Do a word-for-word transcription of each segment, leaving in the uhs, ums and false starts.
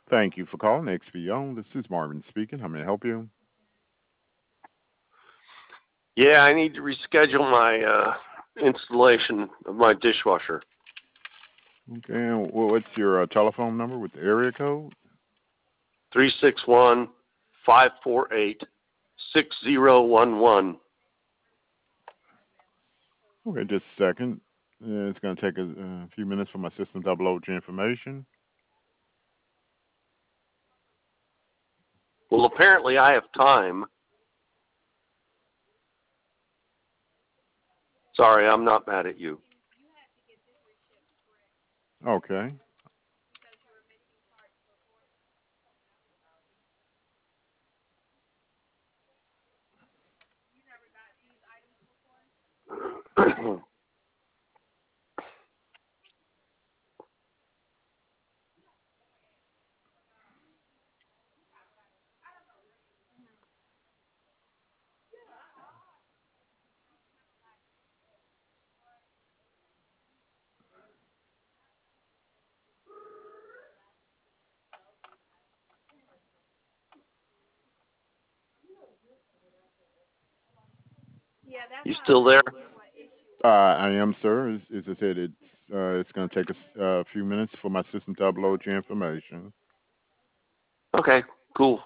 Thank you for calling X P O. This is Marvin speaking. How may I help you? Yeah, I need to reschedule my uh, installation of my dishwasher. Okay, and wh- what's your uh, telephone number with the area code? Three six one five four eight six zero one one. Okay, just a second. Uh, it's going to take a, a few minutes for my system to upload your information. Well, apparently I have time. Sorry, I'm not mad at you. Okay. You still there? Uh, I am, sir. As, as I said, it's uh, it's going to take a s- uh, few minutes for my system to upload your information. Okay, cool.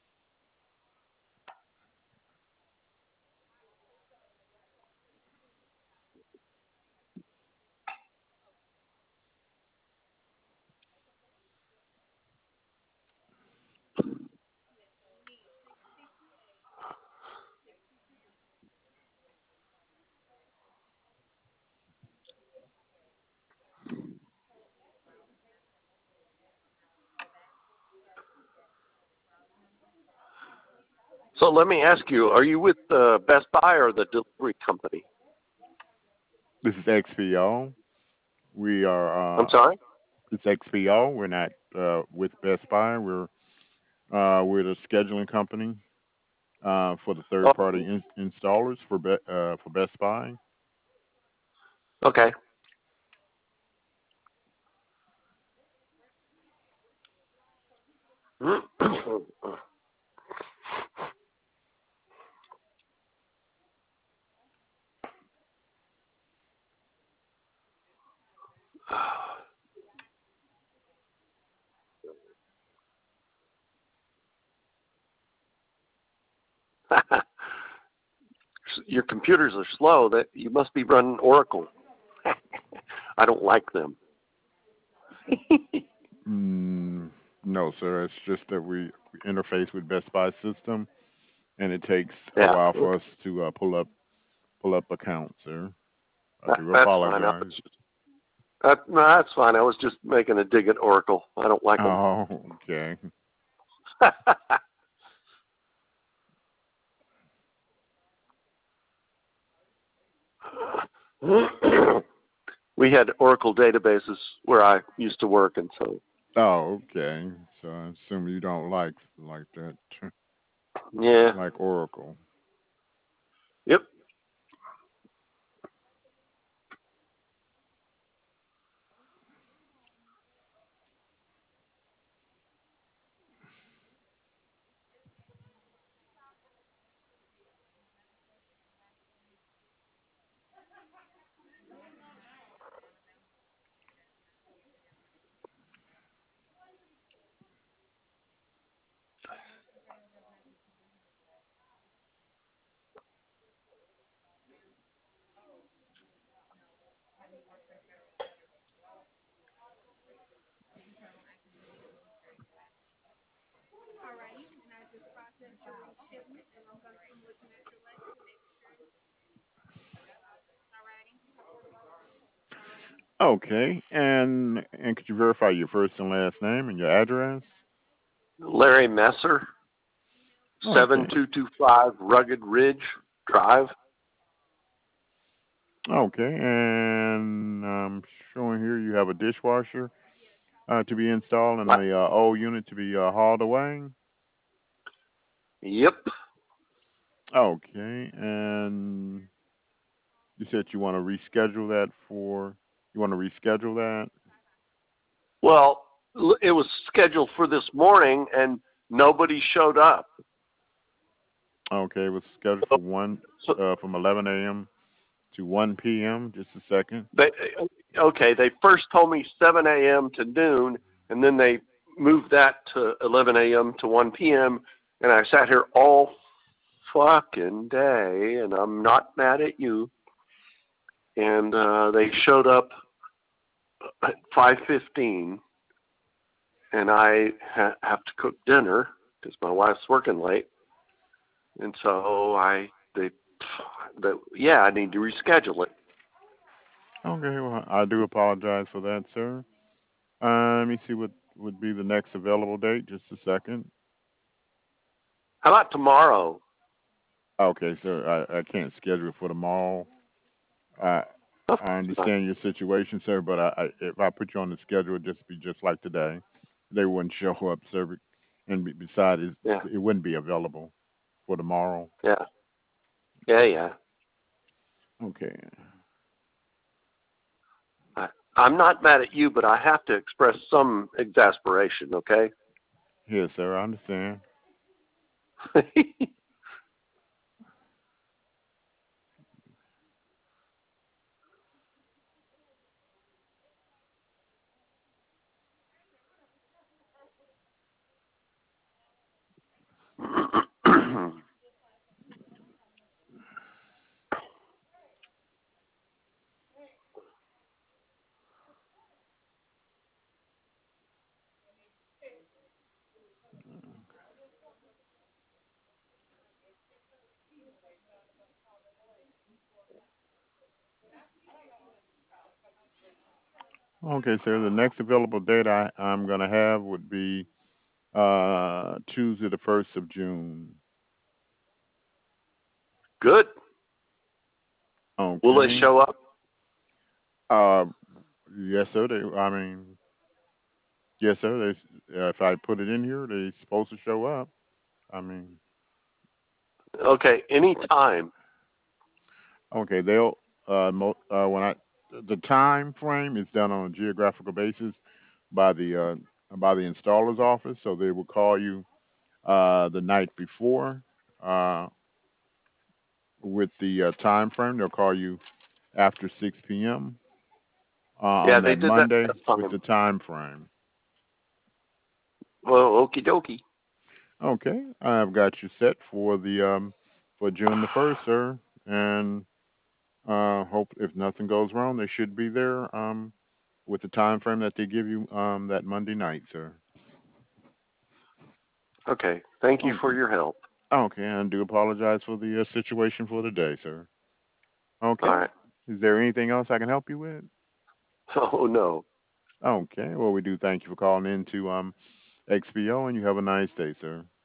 So let me ask you: Are you with uh, Best Buy or the delivery company? This is X P O. We are I'm uh, sorry. it's X P O. We're not uh, with Best Buy. We're uh, we're the scheduling company uh, for the third party Oh, in- installers for Be- uh, for Best Buy. okay. Your computers are slow. That you must be running Oracle. I don't like them. Mm, no, sir. It's just that we, we interface with Best Buy system, and it takes a Yeah, while for okay. us to uh, pull up pull up accounts, sir. I That, do that's fine. I apologize. was, that, no, that's fine. I was just making a dig at Oracle. I don't like them. Oh, okay. We had Oracle databases where I used to work, and so Oh, okay. So I assume you don't like like that, yeah, like Oracle. yep. Okay, and and could you verify your first and last name and your address? Larry Messer, seven Okay. two two five Rugged Ridge Drive. Okay, and I'm showing here you have a dishwasher uh, to be installed and What? the uh, old unit to be uh, hauled away. Yep. Okay, and you said you want to reschedule that for you want to reschedule that. Well, it was scheduled for this morning, and nobody showed up. Okay, it was scheduled for one So uh, from eleven a.m. to one p.m. Just a second. they, okay, they first told me seven a.m. to noon, and then they moved that to eleven a.m. to one p.m. And I sat here all fucking day, and I'm not mad at you. And uh, they showed up at five fifteen, and I ha- have to cook dinner because my wife's working late, and so I they, they yeah, I need to reschedule it. Okay, well, I do apologize for that, sir. Uh, let me see what would be the next available date. Just a second. How about tomorrow? Okay, sir, I, I can't schedule for tomorrow. I I understand your situation, sir, but I, I if I put you on the schedule, it'd just be just like today. They wouldn't show up, sir, and be- besides, it, Yeah, it wouldn't be available for tomorrow. yeah, yeah, yeah. Okay. I, I'm not mad at you, but I have to express some exasperation. Okay. Yes, sir, I understand. Okay, sir. The next available date I, I'm going to have would be uh, Tuesday, the first of June. Good. Will they Okay. show up? Uh, yes, sir. They, I mean, yes, sir. They, uh, if I put it in here, they're supposed to show up. I mean, Okay, anytime. okay. They'll uh, mo- uh, when I the time frame is done on a geographical basis by the uh, by the installer's office, so they will call you uh, the night before uh, with the uh, time frame. They'll call you after six p.m. Uh, Yeah, on they that did that Monday last with time. the time frame. Well, okie dokie. Okay, I've got you set for the um, for June the first, sir, and uh, hope if nothing goes wrong, they should be there um, with the time frame that they give you um, that Monday night, sir. Okay, thank you for Okay, your help. okay, I do apologize for the uh, situation for the day, sir. All Okay, right. is there anything else I can help you with? Oh, no. Okay, well, we do thank you for calling in to um, X P O, and you have a nice day, sir.